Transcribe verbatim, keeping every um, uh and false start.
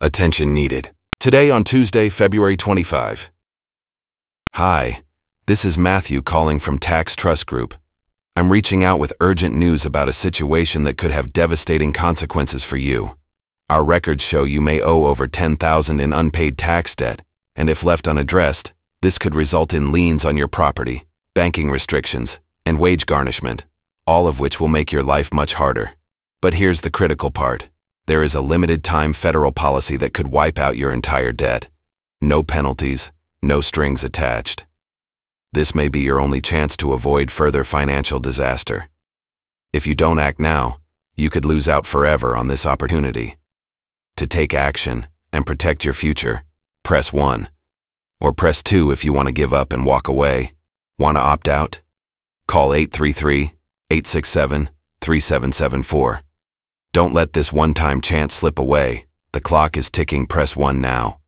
Attention needed. Today on Tuesday, February twenty-fifth. Hi, this is Matthew calling from Tax Trust Group. I'm reaching out with urgent news about a situation that could have devastating consequences for you. Our records show you may owe over ten thousand dollars in unpaid tax debt, and if left unaddressed, this could result in liens on your property, banking restrictions, and wage garnishment, all of which will make your life much harder. But here's the critical part. There is a limited-time federal policy that could wipe out your entire debt. No penalties, no strings attached. This may be your only chance to avoid further financial disaster. If you don't act now, you could lose out forever on this opportunity. To take action and protect your future, press one. Or press two if you want to give up and walk away. Want to opt out? Call eight three three, eight six seven, three seven seven four. Don't let this one-time chance slip away. The clock is ticking. Press one now.